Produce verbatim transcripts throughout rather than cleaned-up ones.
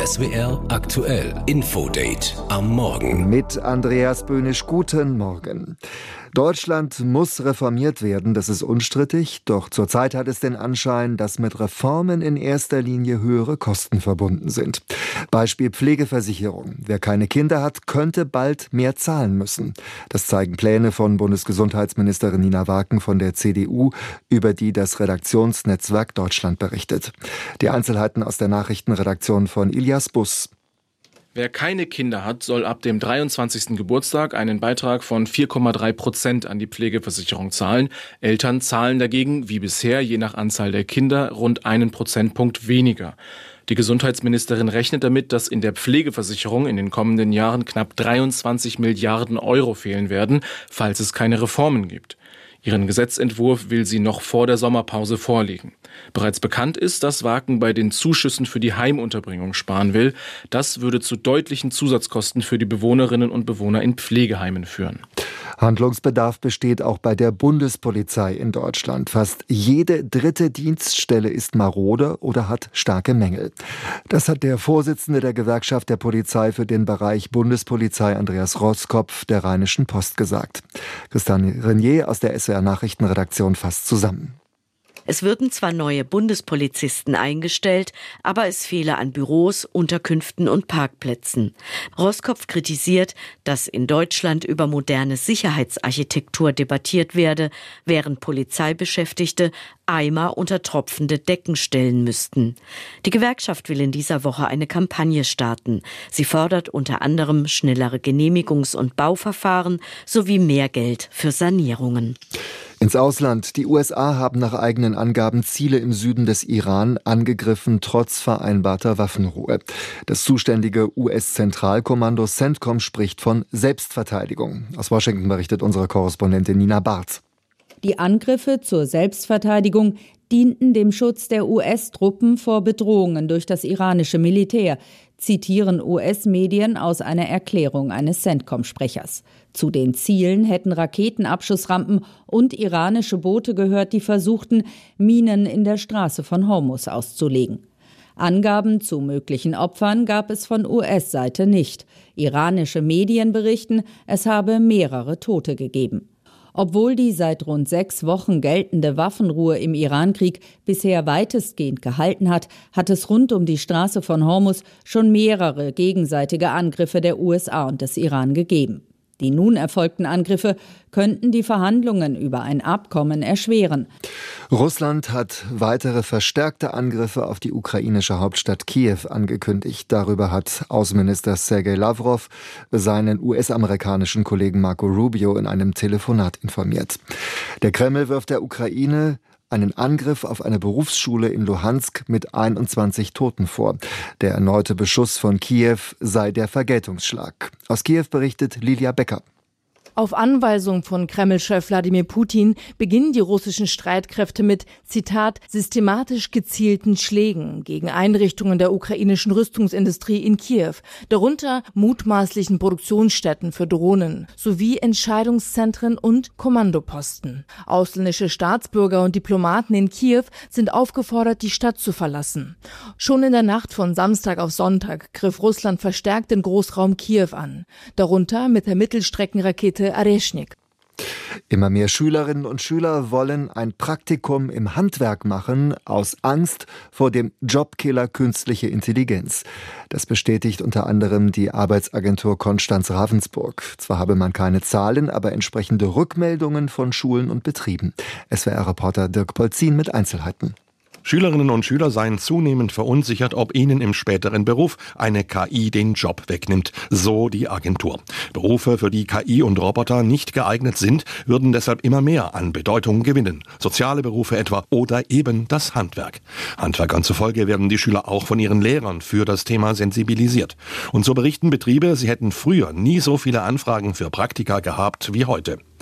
S W R aktuell Infodate am Morgen. Mit Andreas Böhnisch, guten Morgen. Deutschland muss reformiert werden, das ist unstrittig. Doch zurzeit hat es den Anschein, dass mit Reformen in erster Linie höhere Kosten verbunden sind. Beispiel Pflegeversicherung. Wer keine Kinder hat, könnte bald mehr zahlen müssen. Das zeigen Pläne von Bundesgesundheitsministerin Nina Waken von der C D U, über die das Redaktionsnetzwerk Deutschland berichtet. Die Einzelheiten aus der Nachrichtenredaktion von Ilias Bus. Wer keine Kinder hat, soll ab dem dreiundzwanzigsten Geburtstag einen Beitrag von vier Komma drei Prozent an die Pflegeversicherung zahlen. Eltern zahlen dagegen, wie bisher, je nach Anzahl der Kinder, rund einen Prozentpunkt weniger. Die Gesundheitsministerin rechnet damit, dass in der Pflegeversicherung in den kommenden Jahren knapp dreiundzwanzig Milliarden Euro fehlen werden, falls es keine Reformen gibt. Ihren Gesetzentwurf will sie noch vor der Sommerpause vorlegen. Bereits bekannt ist, dass Waken bei den Zuschüssen für die Heimunterbringung sparen will. Das würde zu deutlichen Zusatzkosten für die Bewohnerinnen und Bewohner in Pflegeheimen führen. Handlungsbedarf besteht auch bei der Bundespolizei in Deutschland. Fast jede dritte Dienststelle ist marode oder hat starke Mängel. Das hat der Vorsitzende der Gewerkschaft der Polizei für den Bereich Bundespolizei, Andreas Roskopf, der Rheinischen Post gesagt. Christian Renier aus der S W R Nachrichtenredaktion fasst zusammen. Es würden zwar neue Bundespolizisten eingestellt, aber es fehle an Büros, Unterkünften und Parkplätzen. Roskopf kritisiert, dass in Deutschland über moderne Sicherheitsarchitektur debattiert werde, während Polizeibeschäftigte Eimer unter tropfende Decken stellen müssten. Die Gewerkschaft will in dieser Woche eine Kampagne starten. Sie fordert unter anderem schnellere Genehmigungs- und Bauverfahren sowie mehr Geld für Sanierungen. Ins Ausland. Die U S A haben nach eigenen Angaben Ziele im Süden des Iran angegriffen, trotz vereinbarter Waffenruhe. Das zuständige U S-Zentralkommando CENTCOM spricht von Selbstverteidigung. Aus Washington berichtet unsere Korrespondentin Nina Barth. Die Angriffe zur Selbstverteidigung dienten dem Schutz der U S-Truppen vor Bedrohungen durch das iranische Militär, zitieren U S-Medien aus einer Erklärung eines CENTCOM-Sprechers. Zu den Zielen hätten Raketenabschussrampen und iranische Boote gehört, die versuchten, Minen in der Straße von Hormuz auszulegen. Angaben zu möglichen Opfern gab es von U S-Seite nicht. Iranische Medien berichten, es habe mehrere Tote gegeben. Obwohl die seit rund sechs Wochen geltende Waffenruhe im Irankrieg bisher weitestgehend gehalten hat, hat es rund um die Straße von Hormuz schon mehrere gegenseitige Angriffe der U S A und des Iran gegeben. Die nun erfolgten Angriffe könnten die Verhandlungen über ein Abkommen erschweren. Russland hat weitere verstärkte Angriffe auf die ukrainische Hauptstadt Kiew angekündigt. Darüber hat Außenminister Sergei Lavrov seinen U S-amerikanischen Kollegen Marco Rubio in einem Telefonat informiert. Der Kreml wirft der Ukraine einen Angriff auf eine Berufsschule in Luhansk mit einundzwanzig Toten vor. Der erneute Beschuss von Kiew sei der Vergeltungsschlag. Aus Kiew berichtet Lilia Becker. Auf Anweisung von Kreml-Chef Wladimir Putin beginnen die russischen Streitkräfte mit, Zitat, systematisch gezielten Schlägen gegen Einrichtungen der ukrainischen Rüstungsindustrie in Kiew, darunter mutmaßlichen Produktionsstätten für Drohnen sowie Entscheidungszentren und Kommandoposten. Ausländische Staatsbürger und Diplomaten in Kiew sind aufgefordert, die Stadt zu verlassen. Schon in der Nacht von Samstag auf Sonntag griff Russland verstärkt den Großraum Kiew an, darunter mit der Mittelstreckenrakete Areshnik. Immer mehr Schülerinnen und Schüler wollen ein Praktikum im Handwerk machen, aus Angst vor dem Jobkiller künstliche Intelligenz. Das bestätigt unter anderem die Arbeitsagentur Konstanz Ravensburg. Zwar habe man keine Zahlen, aber entsprechende Rückmeldungen von Schulen und Betrieben. S W R-Reporter Dirk Polzin mit Einzelheiten. Schülerinnen und Schüler seien zunehmend verunsichert, ob ihnen im späteren Beruf eine K I den Job wegnimmt, so die Agentur. Berufe, für die K I und Roboter nicht geeignet sind, würden deshalb immer mehr an Bedeutung gewinnen. Soziale Berufe etwa oder eben das Handwerk. Handwerkern zufolge werden die Schüler auch von ihren Lehrern für das Thema sensibilisiert. Und so berichten Betriebe, sie hätten früher nie so viele Anfragen für Praktika gehabt wie heute.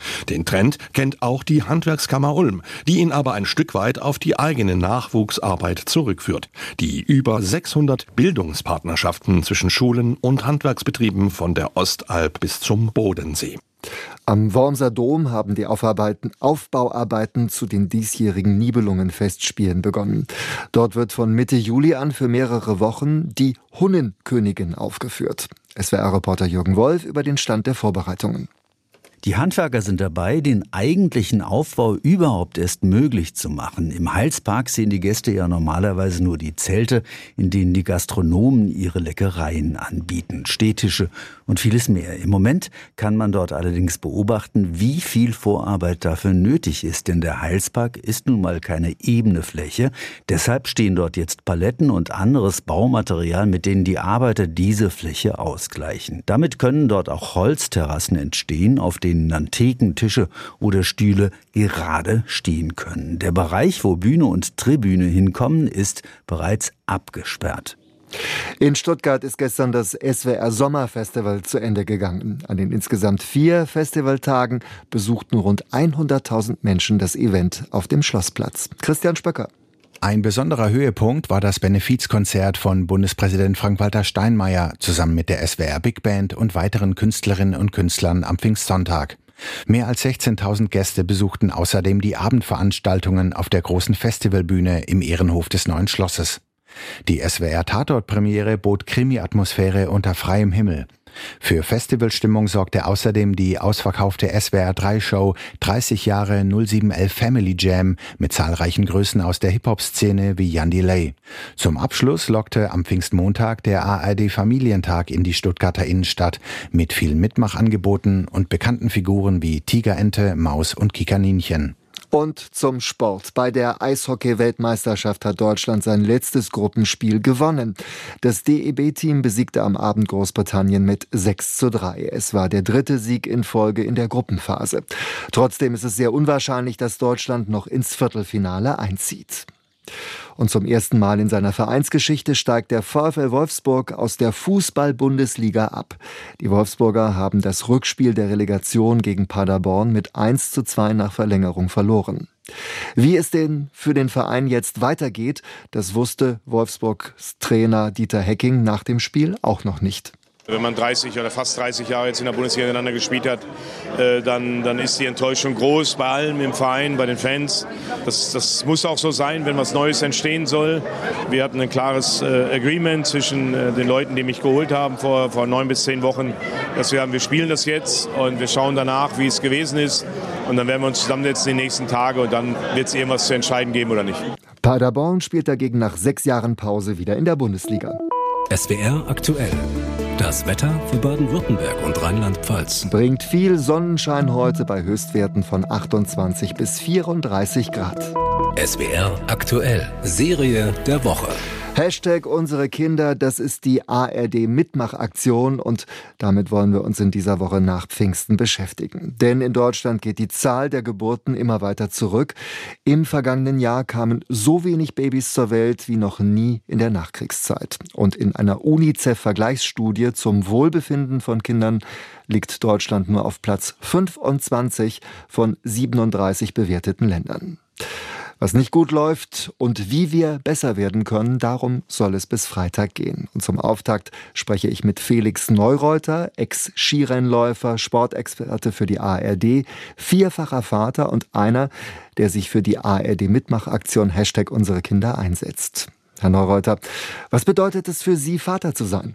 Den Trend kennt auch die Handwerkskammer Ulm, die ihn aber ein Stück weit auf die eigene Nachwuchsarbeit zurückführt. Die über sechshundert Bildungspartnerschaften zwischen Schulen und Handwerksbetrieben von der Ostalb bis zum Bodensee. Am Wormser Dom haben die Aufarbeiten, Aufbauarbeiten zu den diesjährigen Nibelungenfestspielen begonnen. Dort wird von Mitte Juli an für mehrere Wochen die Hunnenkönigin aufgeführt. S W R-Reporter Jürgen Wolf über den Stand der Vorbereitungen. Die Handwerker sind dabei, den eigentlichen Aufbau überhaupt erst möglich zu machen. Im Heilspark sehen die Gäste ja normalerweise nur die Zelte, in denen die Gastronomen ihre Leckereien anbieten, Stehtische und vieles mehr. Im Moment kann man dort allerdings beobachten, wie viel Vorarbeit dafür nötig ist, denn der Heilspark ist nun mal keine ebene Fläche. Deshalb stehen dort jetzt Paletten und anderes Baumaterial, mit denen die Arbeiter diese Fläche ausgleichen. Damit können dort auch Holzterrassen entstehen, auf denen dann Theken, Tische oder Stühle gerade stehen können. Der Bereich, wo Bühne und Tribüne hinkommen, ist bereits abgesperrt. In Stuttgart ist gestern das S W R Sommerfestival zu Ende gegangen. An den insgesamt vier Festivaltagen besuchten rund hunderttausend Menschen das Event auf dem Schlossplatz. Christian Spöcker. Ein besonderer Höhepunkt war das Benefizkonzert von Bundespräsident Frank-Walter Steinmeier zusammen mit der S W R Big Band und weiteren Künstlerinnen und Künstlern am Pfingstsonntag. Mehr als sechzehntausend Gäste besuchten außerdem die Abendveranstaltungen auf der großen Festivalbühne im Ehrenhof des Neuen Schlosses. Die S W R-Tatort-Premiere bot Krimi-Atmosphäre unter freiem Himmel. Für Festivalstimmung sorgte außerdem die ausverkaufte S W R drei Show dreißig Jahre null sieben elf Family Jam mit zahlreichen Größen aus der Hip-Hop-Szene wie Jan Delay. Zum Abschluss lockte am Pfingstmontag der A R D Familientag in die Stuttgarter Innenstadt mit vielen Mitmachangeboten und bekannten Figuren wie Tigerente, Maus und Kikaninchen. Und zum Sport. Bei der Eishockey-Weltmeisterschaft hat Deutschland sein letztes Gruppenspiel gewonnen. Das D E B-Team besiegte am Abend Großbritannien mit sechs zu drei. Es war der dritte Sieg in Folge in der Gruppenphase. Trotzdem ist es sehr unwahrscheinlich, dass Deutschland noch ins Viertelfinale einzieht. Und zum ersten Mal in seiner Vereinsgeschichte steigt der VfL Wolfsburg aus der Fußball-Bundesliga ab. Die Wolfsburger haben das Rückspiel der Relegation gegen Paderborn mit eins zu zwei nach Verlängerung verloren. Wie es denn für den Verein jetzt weitergeht, das wusste Wolfsburgs Trainer Dieter Hecking nach dem Spiel auch noch nicht. Wenn man dreißig oder fast dreißig Jahre jetzt in der Bundesliga miteinander gespielt hat, äh, dann, dann ist die Enttäuschung groß bei allem im Verein, bei den Fans. Das, das muss auch so sein, wenn was Neues entstehen soll. Wir hatten ein klares äh, Agreement zwischen äh, den Leuten, die mich geholt haben vor, vor neun bis zehn Wochen, dass wir haben, wir spielen das jetzt und wir schauen danach, wie es gewesen ist. Und dann werden wir uns zusammensetzen die nächsten Tage und dann wird es irgendwas zu entscheiden geben oder nicht. Paderborn spielt dagegen nach sechs Jahren Pause wieder in der Bundesliga. S W R aktuell. Das Wetter für Baden-Württemberg und Rheinland-Pfalz. Bringt viel Sonnenschein heute bei Höchstwerten von achtundzwanzig bis vierunddreißig Grad. S W R aktuell. Serie der Woche. Hashtag unsere Kinder, das ist die A R D-Mitmachaktion und damit wollen wir uns in dieser Woche nach Pfingsten beschäftigen. Denn in Deutschland geht die Zahl der Geburten immer weiter zurück. Im vergangenen Jahr kamen so wenig Babys zur Welt wie noch nie in der Nachkriegszeit. Und in einer UNICEF-Vergleichsstudie zum Wohlbefinden von Kindern liegt Deutschland nur auf Platz fünfundzwanzig von siebenunddreißig bewerteten Ländern. Was nicht gut läuft und wie wir besser werden können, darum soll es bis Freitag gehen. Und zum Auftakt spreche ich mit Felix Neureuter, Ex-Skirennläufer, Sportexperte für die A R D, vierfacher Vater und einer, der sich für die A R D-Mitmachaktion Hashtag unsere Kinder einsetzt. Herr Neureuter, was bedeutet es für Sie, Vater zu sein?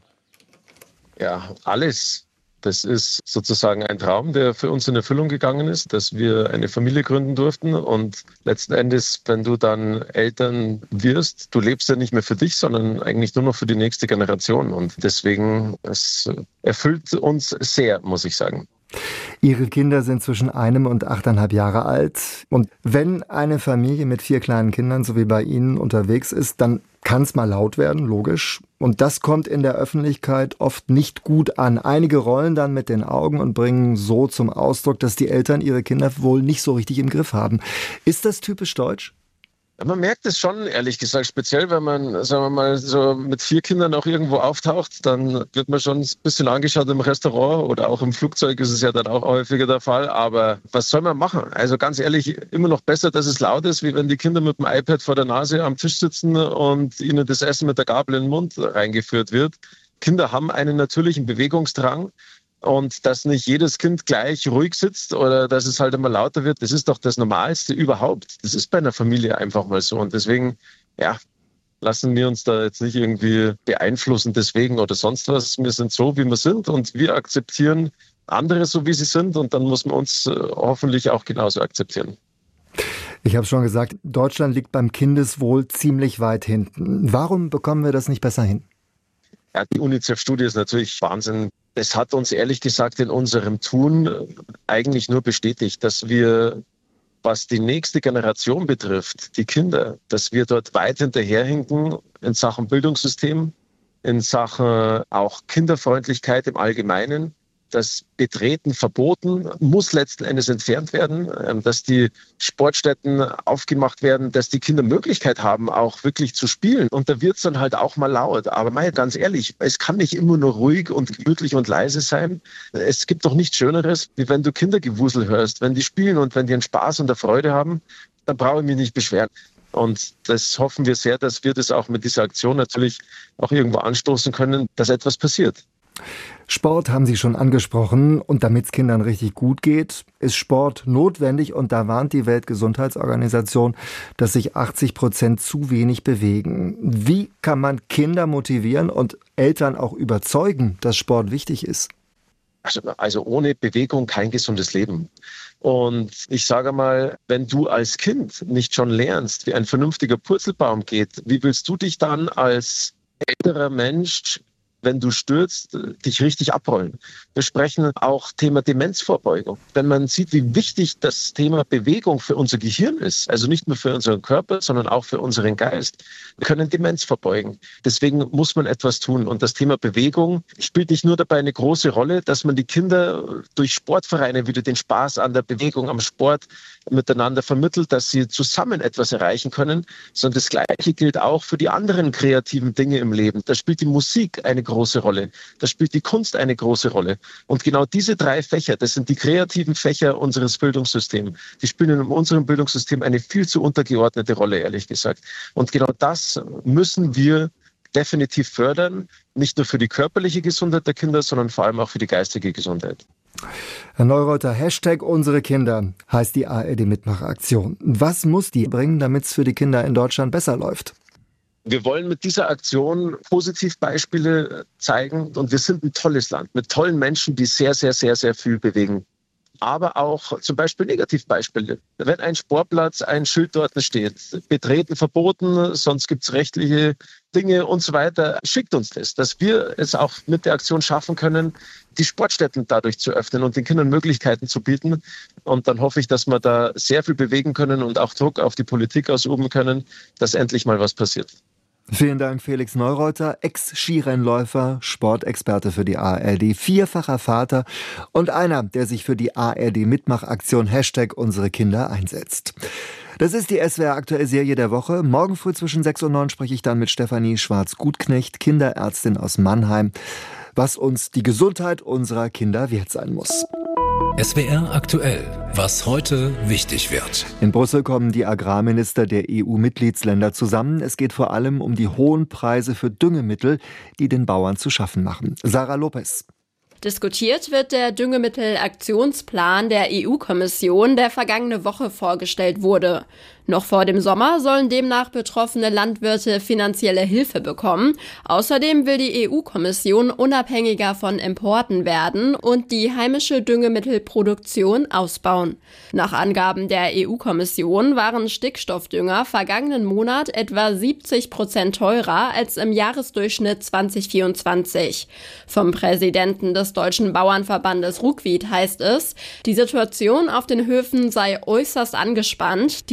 Ja, alles. Das ist sozusagen ein Traum, der für uns in Erfüllung gegangen ist, dass wir eine Familie gründen durften. Und letzten Endes, wenn du dann Eltern wirst, du lebst ja nicht mehr für dich, sondern eigentlich nur noch für die nächste Generation. Und deswegen, es erfüllt uns sehr, muss ich sagen. Ihre Kinder sind zwischen einem und achteinhalb Jahre alt. Und wenn eine Familie mit vier kleinen Kindern, so wie bei Ihnen, unterwegs ist, dann kann es mal laut werden, logisch. Und das kommt in der Öffentlichkeit oft nicht gut an. Einige rollen dann mit den Augen und bringen so zum Ausdruck, dass die Eltern ihre Kinder wohl nicht so richtig im Griff haben. Ist das typisch deutsch? Ja, man merkt es schon, ehrlich gesagt, speziell wenn man, sagen wir mal, so mit vier Kindern auch irgendwo auftaucht, dann wird man schon ein bisschen angeschaut im Restaurant oder auch im Flugzeug ist es ja dann auch häufiger der Fall. Aber was soll man machen? Also ganz ehrlich, immer noch besser, dass es laut ist, wie wenn die Kinder mit dem iPad vor der Nase am Tisch sitzen und ihnen das Essen mit der Gabel in den Mund reingeführt wird. Kinder haben einen natürlichen Bewegungsdrang. Und dass nicht jedes Kind gleich ruhig sitzt oder dass es halt immer lauter wird, das ist doch das Normalste überhaupt. Das ist bei einer Familie einfach mal so. Und deswegen, ja, lassen wir uns da jetzt nicht irgendwie beeinflussen deswegen oder sonst was. Wir sind so, wie wir sind und wir akzeptieren andere so, wie sie sind. Und dann muss man uns hoffentlich auch genauso akzeptieren. Ich habe schon gesagt, Deutschland liegt beim Kindeswohl ziemlich weit hinten. Warum bekommen wir das nicht besser hin? Ja, die UNICEF-Studie ist natürlich Wahnsinn. Es hat uns ehrlich gesagt in unserem Tun eigentlich nur bestätigt, dass wir, was die nächste Generation betrifft, die Kinder, dass wir dort weit hinterherhinken in Sachen Bildungssystem, in Sachen auch Kinderfreundlichkeit im Allgemeinen. Das Betreten verboten, muss letzten Endes entfernt werden, dass die Sportstätten aufgemacht werden, dass die Kinder Möglichkeit haben, auch wirklich zu spielen. Und da wird es dann halt auch mal laut. Aber mal ganz ehrlich, es kann nicht immer nur ruhig und gemütlich und leise sein. Es gibt doch nichts Schöneres, wie wenn du Kindergewusel hörst. Wenn die spielen und wenn die einen Spaß und eine Freude haben, dann brauche ich mich nicht beschweren. Und das hoffen wir sehr, dass wir das auch mit dieser Aktion natürlich auch irgendwo anstoßen können, dass etwas passiert. Sport haben Sie schon angesprochen und damit es Kindern richtig gut geht, ist Sport notwendig und da warnt die Weltgesundheitsorganisation, dass sich achtzig Prozent zu wenig bewegen. Wie kann man Kinder motivieren und Eltern auch überzeugen, dass Sport wichtig ist? Also, also ohne Bewegung kein gesundes Leben. Und ich sage mal, wenn du als Kind nicht schon lernst, wie ein vernünftiger Purzelbaum geht, wie willst du dich dann als älterer Mensch, wenn du stürzt, dich richtig abrollen? Wir sprechen auch Thema Demenzvorbeugung. Wenn man sieht, wie wichtig das Thema Bewegung für unser Gehirn ist, also nicht nur für unseren Körper, sondern auch für unseren Geist, wir können Demenz vorbeugen. Deswegen muss man etwas tun. Und das Thema Bewegung spielt nicht nur dabei eine große Rolle, dass man die Kinder durch Sportvereine wieder den Spaß an der Bewegung, am Sport miteinander vermittelt, dass sie zusammen etwas erreichen können, sondern das Gleiche gilt auch für die anderen kreativen Dinge im Leben. Da spielt die Musik eine große Rolle. Da spielt die Kunst eine große Rolle. Und genau diese drei Fächer, das sind die kreativen Fächer unseres Bildungssystems. Die spielen in unserem Bildungssystem eine viel zu untergeordnete Rolle, ehrlich gesagt. Und genau das müssen wir definitiv fördern, nicht nur für die körperliche Gesundheit der Kinder, sondern vor allem auch für die geistige Gesundheit. Herr Neureuter, Hashtag unsere Kinder heißt die A R D-Mitmachaktion. Was muss die bringen, damit es für die Kinder in Deutschland besser läuft? Wir wollen mit dieser Aktion Positivbeispiele zeigen und wir sind ein tolles Land mit tollen Menschen, die sehr, sehr, sehr, sehr viel bewegen. Aber auch zum Beispiel Negativbeispiele. Wenn ein Sportplatz, ein Schild dort steht, betreten verboten, sonst gibt es rechtliche Dinge und so weiter, schickt uns das, dass wir es auch mit der Aktion schaffen können, die Sportstätten dadurch zu öffnen und den Kindern Möglichkeiten zu bieten. Und dann hoffe ich, dass wir da sehr viel bewegen können und auch Druck auf die Politik ausüben können, dass endlich mal was passiert. Vielen Dank, Felix Neureuter, Ex-Skirennläufer, Sportexperte für die A R D, vierfacher Vater und einer, der sich für die A R D-Mitmachaktion Hashtag unsere Kinder einsetzt. Das ist die S W R aktuelle Serie der Woche. Morgen früh zwischen sechs und neun spreche ich dann mit Stefanie Schwarz-Gutknecht, Kinderärztin aus Mannheim, was uns die Gesundheit unserer Kinder wert sein muss. S W R aktuell, was heute wichtig wird. In Brüssel kommen die Agrarminister der E U-Mitgliedsländer zusammen. Es geht vor allem um die hohen Preise für Düngemittel, die den Bauern zu schaffen machen. Sarah Lopez. Diskutiert wird der Düngemittelaktionsplan der E U-Kommission, der vergangene Woche vorgestellt wurde. Noch vor dem Sommer sollen demnach betroffene Landwirte finanzielle Hilfe bekommen. Außerdem will die E U-Kommission unabhängiger von Importen werden und die heimische Düngemittelproduktion ausbauen. Nach Angaben der E U-Kommission waren Stickstoffdünger vergangenen Monat etwa siebzig Prozent teurer als im Jahresdurchschnitt zwanzig vierundzwanzig. Vom Präsidenten des Deutschen Bauernverbandes Ruckwied heißt es, die Situation auf den Höfen sei äußerst angespannt. Die starke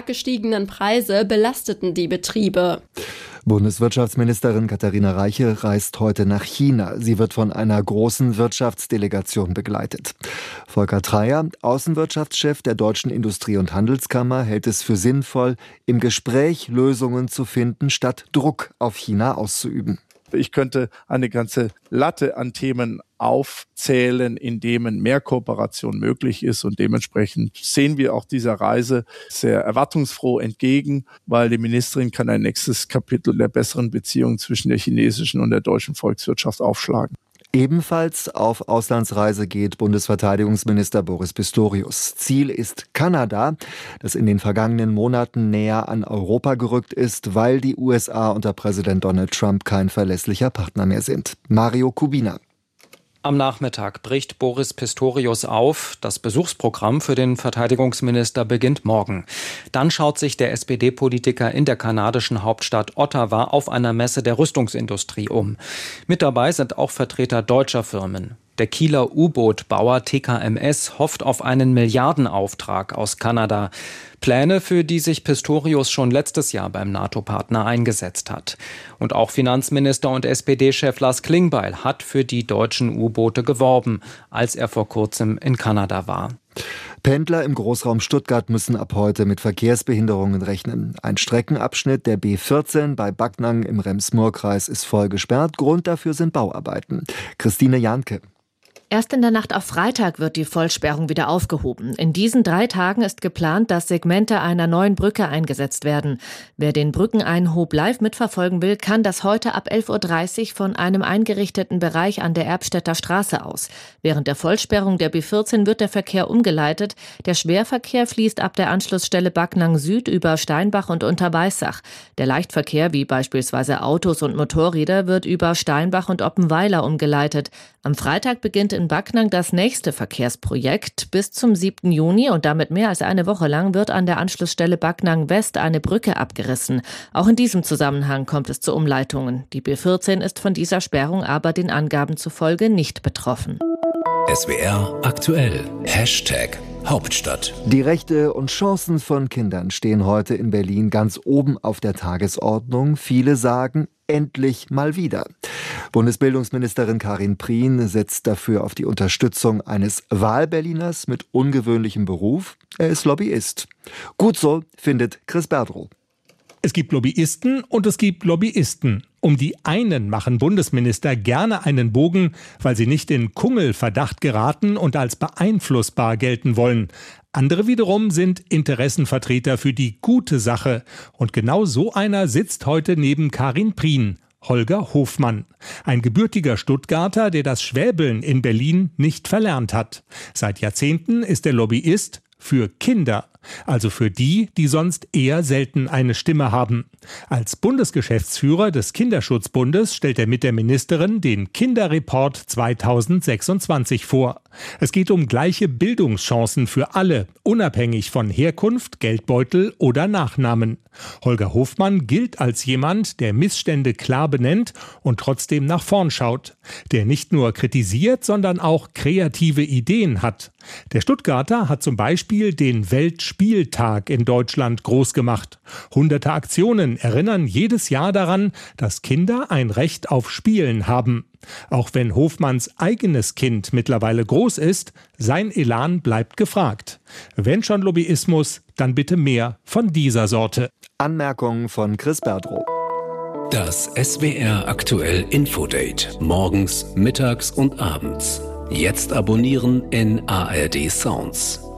gestiegenen Preise belasteten die Betriebe. Bundeswirtschaftsministerin Katharina Reiche reist heute nach China. Sie wird von einer großen Wirtschaftsdelegation begleitet. Volker Treyer, Außenwirtschaftschef der Deutschen Industrie- und Handelskammer, hält es für sinnvoll, im Gespräch Lösungen zu finden, statt Druck auf China auszuüben. Ich könnte eine ganze Latte an Themen aufzählen, in denen mehr Kooperation möglich ist. Und dementsprechend sehen wir auch dieser Reise sehr erwartungsfroh entgegen, weil die Ministerin kann ein nächstes Kapitel der besseren Beziehungen zwischen der chinesischen und der deutschen Volkswirtschaft aufschlagen. Ebenfalls auf Auslandsreise geht Bundesverteidigungsminister Boris Pistorius. Ziel ist Kanada, das in den vergangenen Monaten näher an Europa gerückt ist, weil die U S A unter Präsident Donald Trump kein verlässlicher Partner mehr sind. Mario Kubina. Am Nachmittag bricht Boris Pistorius auf. Das Besuchsprogramm für den Verteidigungsminister beginnt morgen. Dann schaut sich der S P D-Politiker in der kanadischen Hauptstadt Ottawa auf einer Messe der Rüstungsindustrie um. Mit dabei sind auch Vertreter deutscher Firmen. Der Kieler U-Boot-Bauer T K M S hofft auf einen Milliardenauftrag aus Kanada. Pläne, für die sich Pistorius schon letztes Jahr beim NATO-Partner eingesetzt hat. Und auch Finanzminister und S P D-Chef Lars Klingbeil hat für die deutschen U-Boote geworben, als er vor kurzem in Kanada war. Pendler im Großraum Stuttgart müssen ab heute mit Verkehrsbehinderungen rechnen. Ein Streckenabschnitt der B vierzehn bei Backnang im Rems-Murr-Kreis ist voll gesperrt. Grund dafür sind Bauarbeiten. Christine Janke. Erst in der Nacht auf Freitag wird die Vollsperrung wieder aufgehoben. In diesen drei Tagen ist geplant, dass Segmente einer neuen Brücke eingesetzt werden. Wer den Brückeneinhob live mitverfolgen will, kann das heute ab elf Uhr dreißig von einem eingerichteten Bereich an der Erbstädter Straße aus. Während der Vollsperrung der B vierzehn wird der Verkehr umgeleitet. Der Schwerverkehr fließt ab der Anschlussstelle Backnang Süd über Steinbach und Unterweissach. Der Leichtverkehr, wie beispielsweise Autos und Motorräder, wird über Steinbach und Oppenweiler umgeleitet. Am Freitag beginnt in Backnang das nächste Verkehrsprojekt. Bis zum siebten Juni und damit mehr als eine Woche lang wird an der Anschlussstelle Backnang West eine Brücke abgerissen. Auch in diesem Zusammenhang kommt es zu Umleitungen. Die B vierzehn ist von dieser Sperrung aber den Angaben zufolge nicht betroffen. S W R aktuell. Hashtag Hauptstadt. Die Rechte und Chancen von Kindern stehen heute in Berlin ganz oben auf der Tagesordnung. Viele sagen, endlich mal wieder. Bundesbildungsministerin Karin Prien setzt dafür auf die Unterstützung eines Wahlberliners mit ungewöhnlichem Beruf. Er ist Lobbyist. Gut so, findet Chris Berdrow. Es gibt Lobbyisten und es gibt Lobbyisten. Um die einen machen Bundesminister gerne einen Bogen, weil sie nicht in Kungelverdacht geraten und als beeinflussbar gelten wollen. Andere wiederum sind Interessenvertreter für die gute Sache. Und genau so einer sitzt heute neben Karin Prien. Holger Hofmann, ein gebürtiger Stuttgarter, der das Schwäbeln in Berlin nicht verlernt hat. Seit Jahrzehnten ist er Lobbyist für Kinder, also für die, die sonst eher selten eine Stimme haben. Als Bundesgeschäftsführer des Kinderschutzbundes stellt er mit der Ministerin den Kinderreport zweitausendsechsundzwanzig vor. Es geht um gleiche Bildungschancen für alle, unabhängig von Herkunft, Geldbeutel oder Nachnamen. Holger Hofmann gilt als jemand, der Missstände klar benennt und trotzdem nach vorn schaut, der nicht nur kritisiert, sondern auch kreative Ideen hat. Der Stuttgarter hat zum Beispiel den Weltspieltag in Deutschland groß gemacht. Hunderte Aktionen erinnern jedes Jahr daran, dass Kinder ein Recht auf Spielen haben. Auch wenn Hofmanns eigenes Kind mittlerweile groß ist, sein Elan bleibt gefragt. Wenn schon Lobbyismus, dann bitte mehr von dieser Sorte. Anmerkungen von Chris Berdrow. Das S W R aktuell Infodate. Morgens, mittags und abends. Jetzt abonnieren in A R D Sounds.